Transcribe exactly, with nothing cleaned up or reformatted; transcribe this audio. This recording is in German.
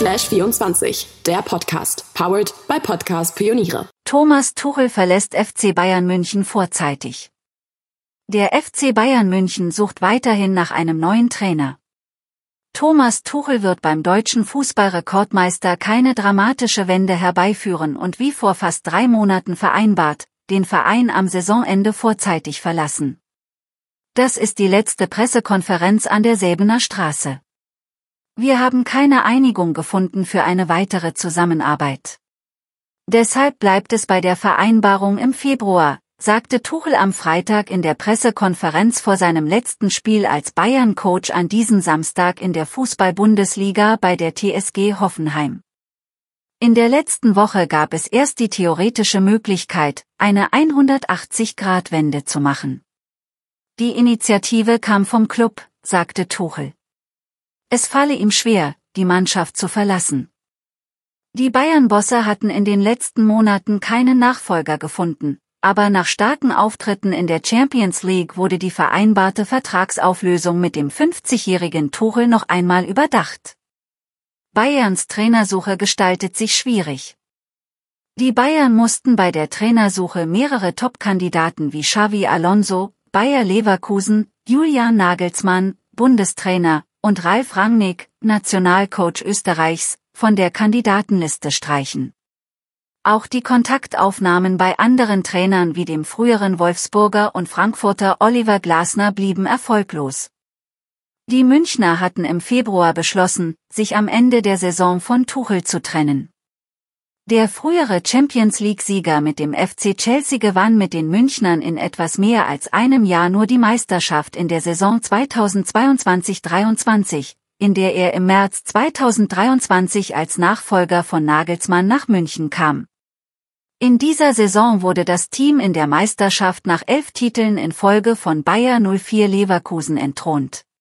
slash vierundzwanzig. Der Podcast. Powered by Podcast Pioniere. Thomas Tuchel verlässt F C Bayern München vorzeitig. Der F C Bayern München sucht weiterhin nach einem neuen Trainer. Thomas Tuchel wird beim deutschen Fußballrekordmeister keine dramatische Wende herbeiführen und wie vor fast drei Monaten vereinbart, den Verein am Saisonende vorzeitig verlassen. Das ist die letzte Pressekonferenz an der Säbener Straße. Wir haben keine Einigung gefunden für eine weitere Zusammenarbeit. Deshalb bleibt es bei der Vereinbarung im Februar, sagte Tuchel am Freitag in der Pressekonferenz vor seinem letzten Spiel als Bayern-Coach an diesem Samstag in der Fußball-Bundesliga bei der T S G Hoffenheim. In der letzten Woche gab es erst die theoretische Möglichkeit, eine hundertachtzig-Grad-Wende zu machen. Die Initiative kam vom Club, sagte Tuchel. Es falle ihm schwer, die Mannschaft zu verlassen. Die Bayern-Bosse hatten in den letzten Monaten keinen Nachfolger gefunden, aber nach starken Auftritten in der Champions League wurde die vereinbarte Vertragsauflösung mit dem fünfzigjährigen Tuchel noch einmal überdacht. Bayerns Trainersuche gestaltet sich schwierig. Die Bayern mussten bei der Trainersuche mehrere Top-Kandidaten wie Xavi Alonso, Bayer Leverkusen, Julian Nagelsmann, Bundestrainer, und Ralf Rangnick, Nationalcoach Österreichs, von der Kandidatenliste streichen. Auch die Kontaktaufnahmen bei anderen Trainern wie dem früheren Wolfsburger und Frankfurter Oliver Glasner blieben erfolglos. Die Münchner hatten im Februar beschlossen, sich am Ende der Saison von Tuchel zu trennen. Der frühere Champions-League-Sieger mit dem F C Chelsea gewann mit den Münchnern in etwas mehr als einem Jahr nur die Meisterschaft in der Saison zweitausendzweiundzwanzig dreiundzwanzig, in der er im März zweitausenddreiundzwanzig als Nachfolger von Nagelsmann nach München kam. In dieser Saison wurde das Team in der Meisterschaft nach elf Titeln in Folge von Bayer null vier Leverkusen entthront.